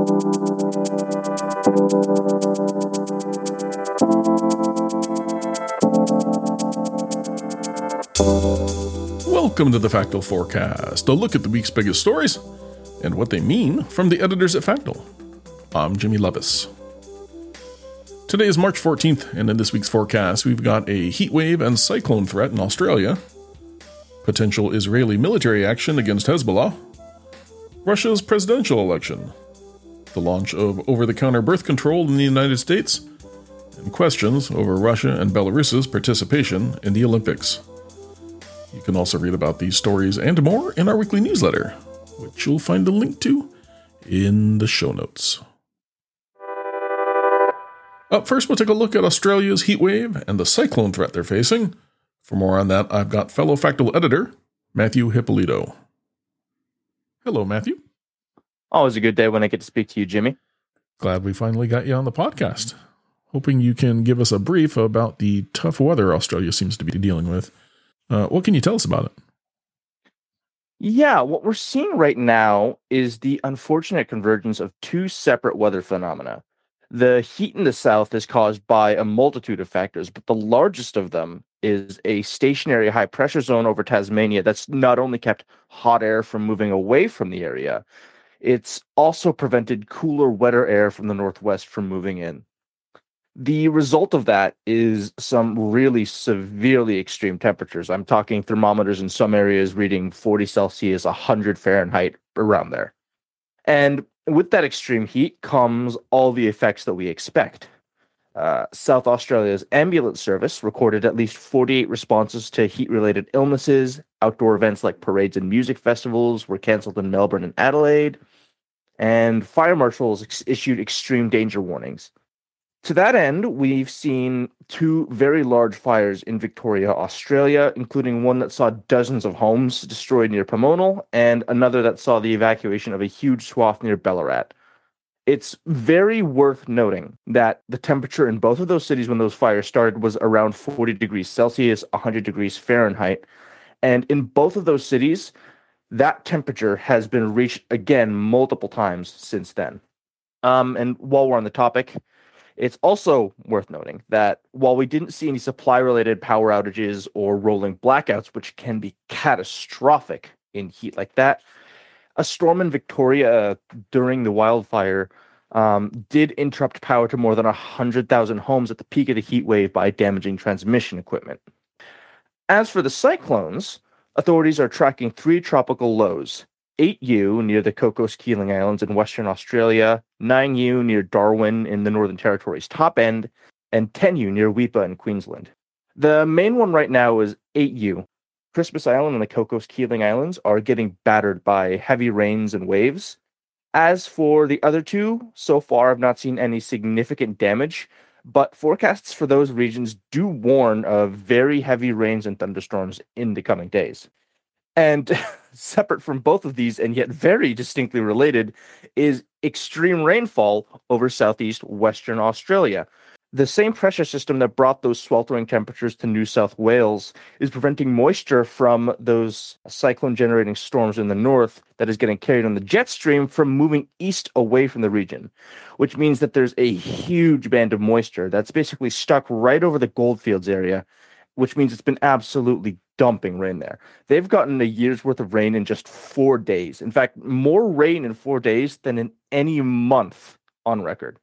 Welcome to the Factal Forecast, a look at the week's biggest stories and what they mean from the editors at Factal. I'm Jimmy Levis. Today is March 14th, and in this week's forecast, we've got a heat wave and cyclone threat in Australia, potential Israeli military action against Hezbollah, Russia's presidential election, the launch of over-the-counter birth control in the United States, and questions over Russia and Belarus's participation in the Olympics. You can also read about these stories and more in our weekly newsletter, which you'll find a link to in the show notes. Up first, we'll take a look at Australia's heat wave and the cyclone threat they're facing. For more on that, I've got fellow Factal editor, Matthew Hippolito. Hello, Matthew. Always a good day when I get to speak to you, Jimmy. Glad we finally got you on the podcast. Hoping you can give us a brief about the tough weather Australia seems to be dealing with. What can you tell us about it? Yeah, what we're seeing right now is the unfortunate convergence of two separate weather phenomena. The heat in the south is caused by a multitude of factors, but the largest of them is a stationary high pressure zone over Tasmania that's not only kept hot air from moving away from the area, it's also prevented cooler, wetter air from the northwest from moving in. The result of that is some really severely extreme temperatures. I'm talking thermometers in some areas reading 40 Celsius, 100 Fahrenheit, around there. And with that extreme heat comes all the effects that we expect. South Australia's ambulance service recorded at least 48 responses to heat-related illnesses. Outdoor events like parades and music festivals were cancelled in Melbourne and Adelaide. And fire marshals issued extreme danger warnings. To that end, we've seen two very large fires in Victoria, Australia, including one that saw dozens of homes destroyed near Pomona and another that saw the evacuation of a huge swath near Ballarat. It's very worth noting that the temperature in both of those cities when those fires started was around 40 degrees Celsius, 100 degrees Fahrenheit. And in both of those cities, that temperature has been reached again multiple times since then. And while we're on the topic, it's also worth noting that while we didn't see any supply-related power outages or rolling blackouts, which can be catastrophic in heat like that, a storm in Victoria during the wildfire did interrupt power to more than 100,000 homes at the peak of the heat wave by damaging transmission equipment. As for the cyclones, authorities are tracking three tropical lows: 8U near the Cocos Keeling Islands in Western Australia, 9U near Darwin in the Northern Territory's top end, and 10U near Weipa in Queensland. The main one right now is 8U. Christmas Island and the Cocos Keeling Islands are getting battered by heavy rains and waves. As for the other two, so far I've not seen any significant damage, but forecasts for those regions do warn of very heavy rains and thunderstorms in the coming days. And separate from both of these, and yet very distinctly related, is extreme rainfall over southeast Western Australia. The same pressure system that brought those sweltering temperatures to New South Wales is preventing moisture from those cyclone-generating storms in the north that is getting carried on the jet stream from moving east away from the region, which means that there's a huge band of moisture that's basically stuck right over the Goldfields area, which means it's been absolutely dumping rain there. They've gotten a year's worth of rain in just 4 days. In fact, more rain in 4 days than in any month on record.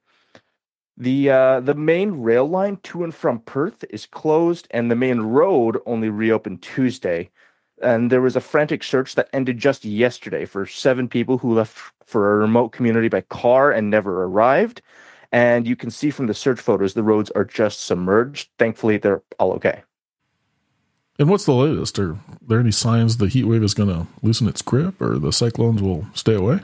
The main rail line to and from Perth is closed, and the main road only reopened Tuesday. And there was a frantic search that ended just yesterday for 7 people who left for a remote community by car and never arrived. And you can see from the search photos, the roads are just submerged. Thankfully, they're all okay. And what's the latest? Are there any signs the heat wave is going to loosen its grip or the cyclones will stay away?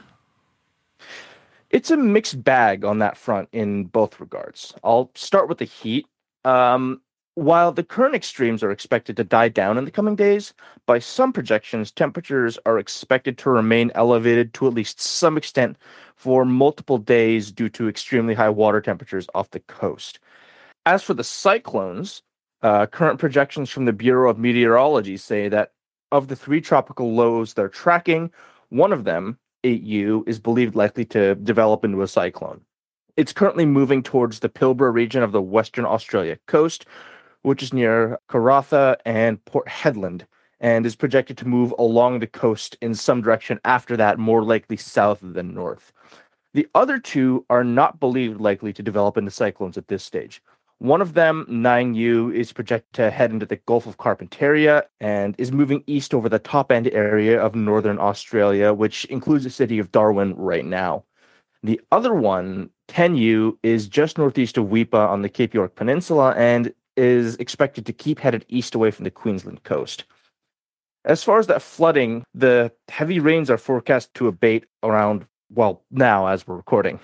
It's a mixed bag on that front in both regards. I'll start with the heat. While the current extremes are expected to die down in the coming days, by some projections, temperatures are expected to remain elevated to at least some extent for multiple days due to extremely high water temperatures off the coast. As for the cyclones, current projections from the Bureau of Meteorology say that of the 3 tropical lows they're tracking, one of them, 8U is believed likely to develop into a cyclone. It's currently moving towards the Pilbara region of the Western Australia coast, which is near Karratha and Port Hedland, and is projected to move along the coast in some direction after that, more likely south than north. The other two are not believed likely to develop into cyclones at this stage. One of them, 9U, is projected to head into the Gulf of Carpentaria and is moving east over the top end area of northern Australia, which includes the city of Darwin right now. The other one, 10U, is just northeast of Weipa on the Cape York Peninsula and is expected to keep headed east away from the Queensland coast. As far as that flooding, the heavy rains are forecast to abate around, well, now as we're recording.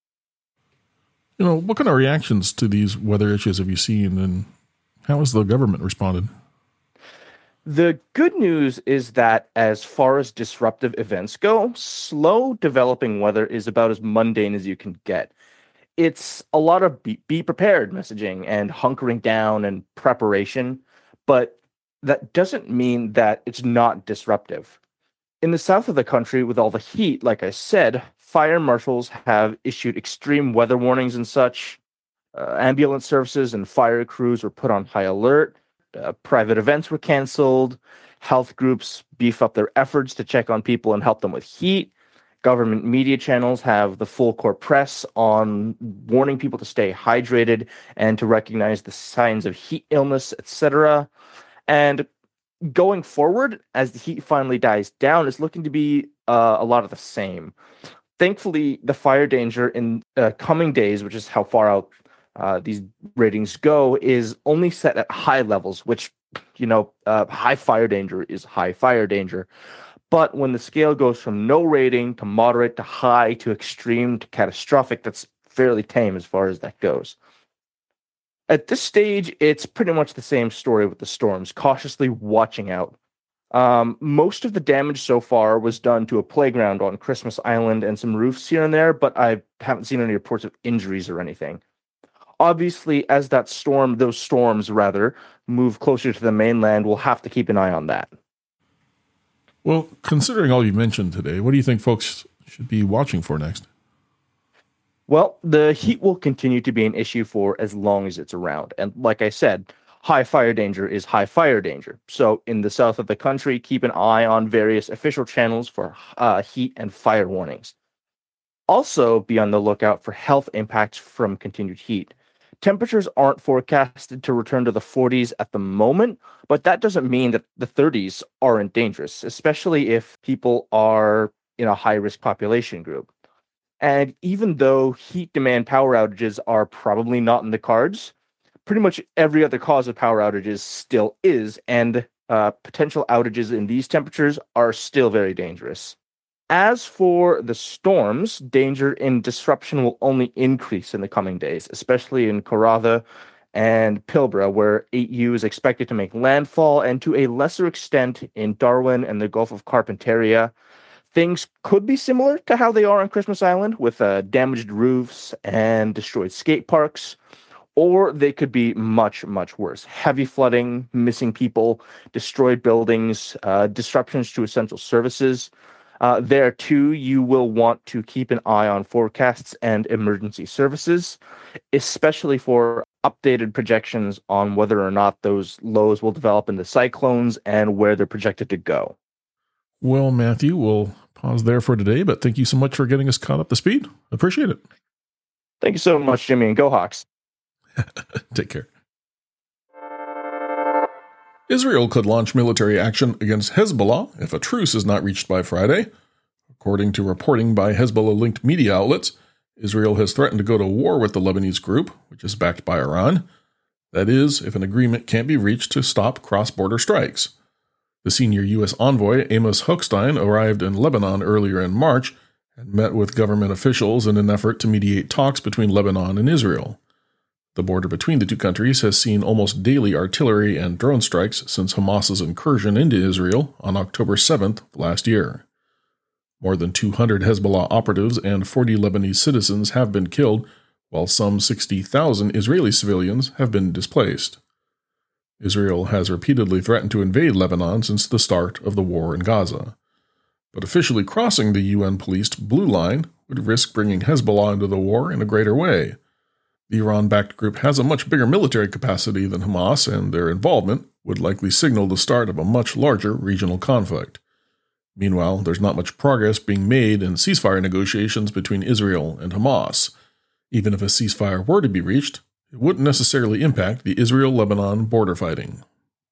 What kind of reactions to these weather issues have you seen, and how has the government responded? The good news is that as far as disruptive events go, slow developing weather is about as mundane as you can get. It's a lot of be prepared messaging and hunkering down and preparation, but that doesn't mean that it's not disruptive. In the south of the country, with all the heat, like I said, fire marshals have issued extreme weather warnings and such. Ambulance services and fire crews were put on high alert. Private events were canceled. Health groups beef up their efforts to check on people and help them with heat. Government media channels have the full court press on warning people to stay hydrated and to recognize the signs of heat illness, etc. And going forward, as the heat finally dies down, it's looking to be a lot of the same. Thankfully, the fire danger in coming days, which is how far out these ratings go, is only set at high levels, which, high fire danger is high fire danger. But when the scale goes from no rating to moderate to high to extreme to catastrophic, that's fairly tame as far as that goes. At this stage, it's pretty much the same story with the storms, cautiously watching out. Most of the damage so far was done to a playground on Christmas Island and some roofs here and there, but I haven't seen any reports of injuries or anything. Obviously, as those storms move closer to the mainland, we'll have to keep an eye on that. Well, considering all you mentioned today, what do you think folks should be watching for next? Well, the heat will continue to be an issue for as long as it's around. And like I said, high fire danger is high fire danger. So in the south of the country, keep an eye on various official channels for heat and fire warnings. Also, be on the lookout for health impacts from continued heat. Temperatures aren't forecasted to return to the 40s at the moment, but that doesn't mean that the 30s aren't dangerous, especially if people are in a high-risk population group. And even though heat demand power outages are probably not in the cards, pretty much every other cause of power outages still is, and potential outages in these temperatures are still very dangerous. As for the storms, danger and disruption will only increase in the coming days, especially in Karratha and Pilbara, where 8U is expected to make landfall, and to a lesser extent in Darwin and the Gulf of Carpentaria. Things could be similar to how they are on Christmas Island, with damaged roofs and destroyed skate parks, or they could be much, much worse. Heavy flooding, missing people, destroyed buildings, disruptions to essential services. There, too, you will want to keep an eye on forecasts and emergency services, especially for updated projections on whether or not those lows will develop into cyclones and where they're projected to go. Well, Matthew, we'll pause there for today, but thank you so much for getting us caught up to speed. Appreciate it. Thank you so much, Jimmy, and go Hawks. Take care. Israel could launch military action against Hezbollah if a truce is not reached by Friday. According to reporting by Hezbollah-linked media outlets, Israel has threatened to go to war with the Lebanese group, which is backed by Iran. That is, if an agreement can't be reached to stop cross-border strikes. The senior U.S. envoy, Amos Hochstein, arrived in Lebanon earlier in March and met with government officials in an effort to mediate talks between Lebanon and Israel. The border between the two countries has seen almost daily artillery and drone strikes since Hamas's incursion into Israel on October 7th last year. More than 200 Hezbollah operatives and 40 Lebanese citizens have been killed, while some 60,000 Israeli civilians have been displaced. Israel has repeatedly threatened to invade Lebanon since the start of the war in Gaza. but officially crossing the UN-policed blue line would risk bringing Hezbollah into the war in a greater way. The Iran-backed group has a much bigger military capacity than Hamas, and their involvement would likely signal the start of a much larger regional conflict. Meanwhile, there's not much progress being made in ceasefire negotiations between Israel and Hamas. Even if a ceasefire were to be reached, it wouldn't necessarily impact the Israel-Lebanon border fighting.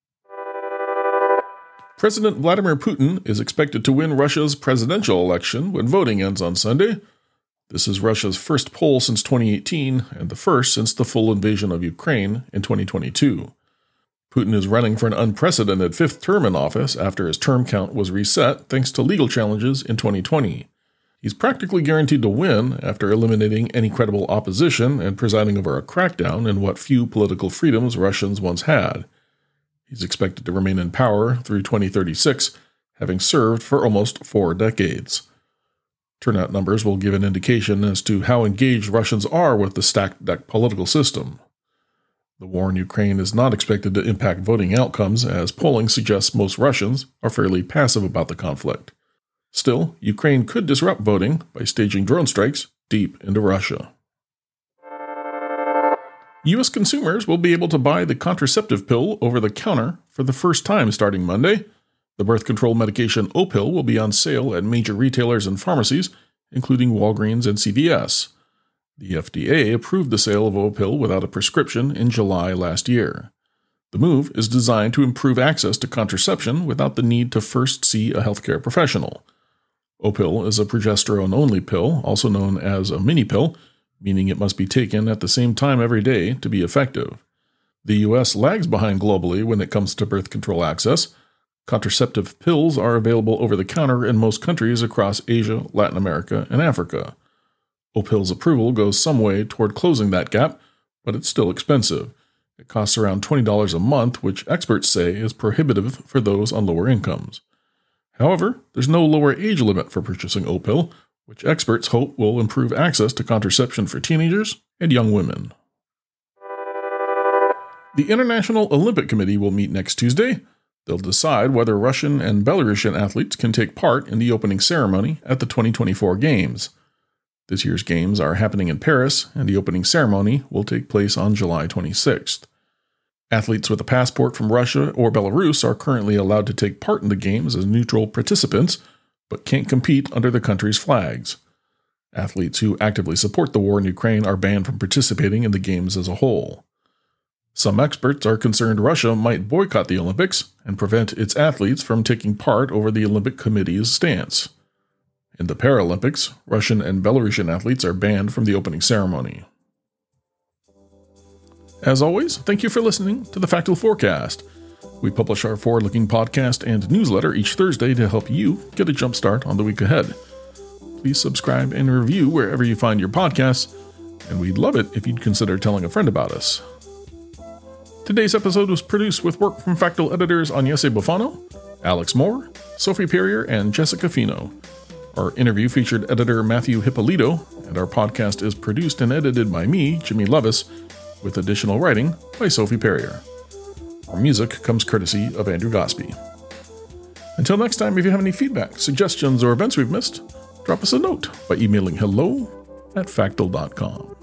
President Vladimir Putin is expected to win Russia's presidential election when voting ends on Sunday. This is Russia's first poll since 2018 and the first since the full invasion of Ukraine in 2022. Putin is running for an unprecedented fifth term in office after his term count was reset thanks to legal challenges in 2020. He's practically guaranteed to win after eliminating any credible opposition and presiding over a crackdown in what few political freedoms Russians once had. He's expected to remain in power through 2036, having served for almost 4 decades. Turnout numbers will give an indication as to how engaged Russians are with the stacked deck political system. The war in Ukraine is not expected to impact voting outcomes, as polling suggests most Russians are fairly passive about the conflict. Still, Ukraine could disrupt voting by staging drone strikes deep into Russia. U.S. consumers will be able to buy the contraceptive pill over the counter for the first time starting Monday. The birth control medication Opill will be on sale at major retailers and pharmacies, including Walgreens and CVS. The FDA approved the sale of Opill without a prescription in July last year. The move is designed to improve access to contraception without the need to first see a healthcare professional. Opill is a progesterone-only pill, also known as a mini pill, meaning it must be taken at the same time every day to be effective. The U.S. lags behind globally when it comes to birth control access. Contraceptive pills are available over the counter in most countries across Asia, Latin America, and Africa. Opill's approval goes some way toward closing that gap, but it's still expensive. It costs around $20 a month, which experts say is prohibitive for those on lower incomes. However, there's no lower age limit for purchasing Opill, which experts hope will improve access to contraception for teenagers and young women. The International Olympic Committee will meet next Tuesday. They'll decide whether Russian and Belarusian athletes can take part in the opening ceremony at the 2024 Games. This year's Games are happening in Paris, and the opening ceremony will take place on July 26th. Athletes with a passport from Russia or Belarus are currently allowed to take part in the Games as neutral participants, but can't compete under the country's flags. Athletes who actively support the war in Ukraine are banned from participating in the Games as a whole. Some experts are concerned Russia might boycott the Olympics and prevent its athletes from taking part over the Olympic Committee's stance. In the Paralympics, Russian and Belarusian athletes are banned from the opening ceremony. As always, thank you for listening to the Factual Forecast. We publish our forward-looking podcast and newsletter each Thursday to help you get a jump start on the week ahead. Please subscribe and review wherever you find your podcasts, and we'd love it if you'd consider telling a friend about us. Today's episode was produced with work from Factual editors Agnese Bufano, Alex Moore, Sophie Perrier, and Jessica Fino. Our interview featured editor Matthew Hippolito, and our podcast is produced and edited by me, Jimmy Levis, with additional writing by Sophie Perrier. Our music comes courtesy of Andrew Gosby. Until next time, if you have any feedback, suggestions, or events we've missed, drop us a note by emailing hello@factual.com.